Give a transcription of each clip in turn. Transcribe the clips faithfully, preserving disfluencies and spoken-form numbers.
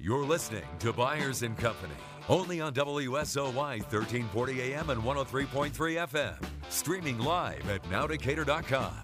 You're listening to Byers and Company, only on W S O Y thirteen forty A M and one oh three point three F M. Streaming live at now decatur dot com.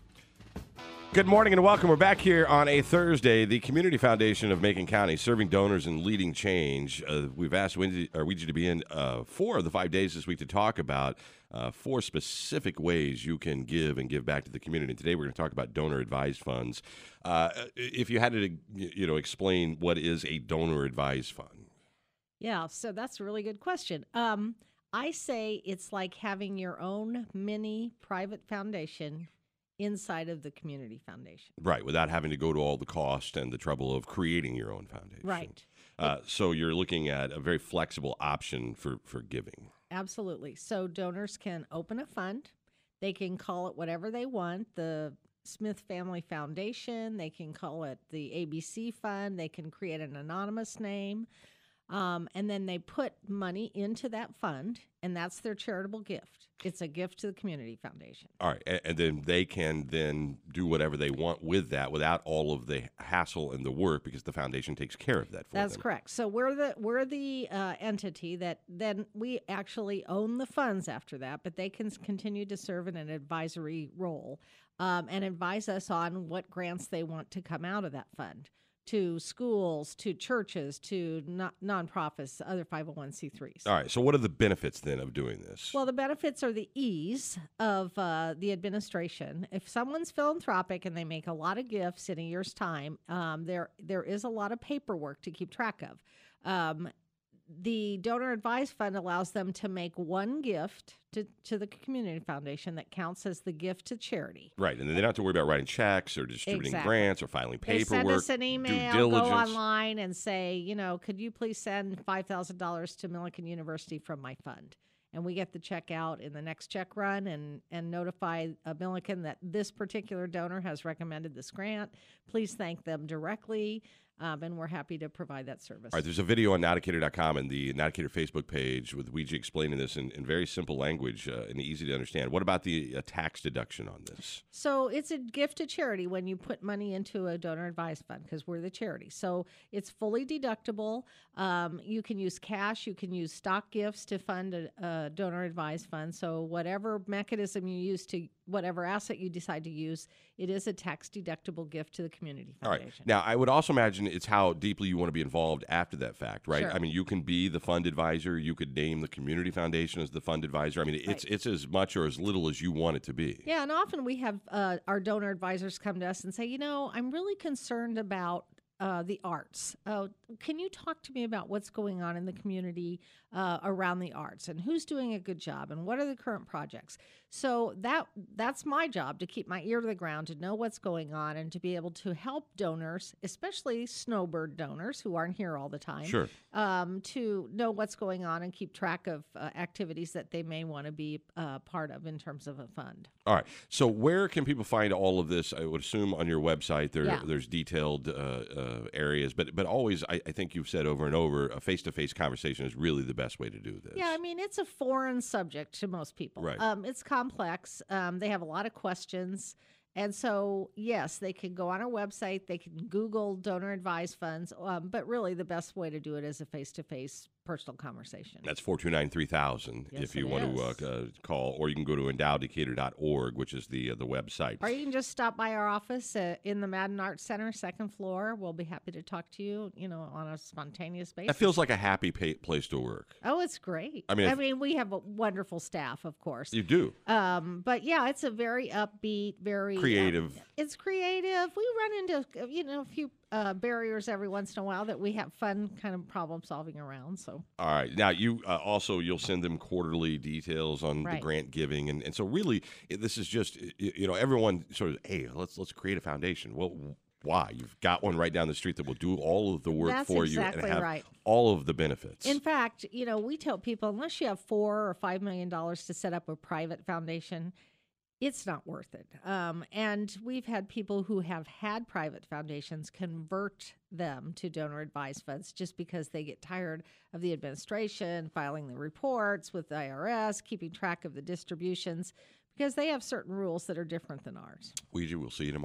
Good morning and welcome. We're back here on a Thursday. The Community Foundation of Macon County, serving donors and leading change. Uh, we've asked Wendy, or Ouija to be in uh, four of the five days this week to talk about uh, four specific ways you can give and give back to the community. And today we're going to talk about donor-advised funds. Uh, if you had to, you know, explain what is a donor-advised fund. Yeah, so that's a really good question. Um, I say it's like having your own mini private foundation inside of the community foundation. Right, without having to go to all the cost and the trouble of creating your own foundation. Right. Uh, so you're looking at a very flexible option for, for giving. Absolutely. So donors can open a fund. They can call it whatever they want. The Smith Family Foundation, they can call it the A B C Fund. They can create an anonymous name. Um, and then they put money into that fund, and that's their charitable gift. It's a gift to the community foundation. All right, and, and then they can then do whatever they want with that without all of the hassle and the work because the foundation takes care of that for That's them. correct. So we're the we're the uh, entity that then we actually own the funds after that, but they can continue to serve in an advisory role um, and advise us on what grants they want to come out of that fund, to schools, to churches, to non- nonprofits, other five oh one c threes. All right, so what are the benefits then of doing this? Well, the benefits are the ease of uh, the administration. If someone's philanthropic and they make a lot of gifts in a year's time, um, there there is a lot of paperwork to keep track of. Um, the Donor Advised Fund allows them to make one gift to, to the community foundation that counts as the gift to charity. Right, and then they don't have to worry about writing checks or distributing Exactly. grants or filing They paperwork. send us an email, due go diligence. online and say, you know, could you please send five thousand dollars to Millikan University from my fund? And we get the check out in the next check run and, and notify uh, Millikan that this particular donor has recommended this grant. Please thank them directly. Um, and we're happy to provide that service. All right, there's a video on now decatur dot com and the Now Decatur Facebook page with Ouija explaining this in, in very simple language uh, and easy to understand. What about the uh, tax deduction on this? So it's a gift to charity when you put money into a donor advised fund because we're the charity. So it's fully deductible. Um, you can use cash. You can use stock gifts to fund a, a donor advised fund. So whatever mechanism you use to whatever asset you decide to use, it is a tax deductible gift to the community foundation. All right. Now, I would also imagine it's how deeply you want to be involved after that fact, right? Sure. I mean, you can be the fund advisor. You could name the community foundation as the fund advisor. I mean, it's Right. it's as much or as little as you want it to be. Yeah, and often we have uh, our donor advisors come to us and say, you know, I'm really concerned about uh, the arts. Uh, can you talk to me about what's going on in the community uh, around the arts and who's doing a good job and what are the current projects? So that that's my job, to keep my ear to the ground, to know what's going on and to be able to help donors, especially snowbird donors who aren't here all the time, Sure. um, to know what's going on and keep track of uh, activities that they may want to be uh, part of in terms of a fund. All right. So where can people find all of this? I would assume on your website there Yeah. there's detailed uh, uh, areas, but but always I, I think you've said over and over a face-to-face conversation is really the best way to do this. Yeah, I mean, it's a foreign subject to most people. Right. Um, it's complex. Um, they have a lot of questions. And so, yes, they can go on our website. They can Google donor advised funds. Um, but really, the best way to do it is a face-to-face personal conversation. That's four two nine, three thousand Yes, if you it want is. to uh, uh, call, or you can go to endow decatur dot org, which is the uh, the website. Or you can just stop by our office uh, in the Madden Arts Center, second floor. We'll be happy to talk to you, you know, on a spontaneous basis. That feels like a happy pa- place to work. Oh, it's great. I mean, I if- mean, we have a wonderful staff, of course. You do. Um, but yeah, it's a very upbeat, very Creative. uh, it's creative. We run into uh, you know a few uh, barriers every once in a while that we have fun kind of problem solving around. So All right. Now, you uh, also, you'll send them quarterly details on the Right. grant giving. And, and so really, it, this is just, y- you know, everyone sort of, hey, let's let's create a foundation. Well, why? You've got one right down the street that will do all of the work That's for exactly you and have right. all of the benefits. in fact, you know, we tell people unless you have four or five million dollars to set up a private foundation, it's not worth it. Um, and we've had people who have had private foundations convert them to donor advised funds just because they get tired of the administration, filing the reports with the I R S, keeping track of the distributions, because they have certain rules that are different than ours. Ouija, we'll see you tomorrow.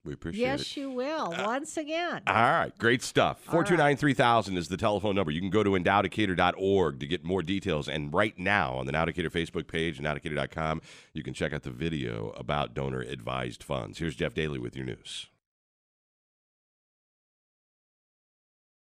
We appreciate yes, it. you will. Uh, Once again. All right, great stuff. All four two nine, three thousand is the telephone number. You can go to endow decatur dot org to get more details. And right now on the Now Decatur Facebook page, endow decatur dot com, you can check out the video about donor-advised funds. Here's Jeff Daly with your news.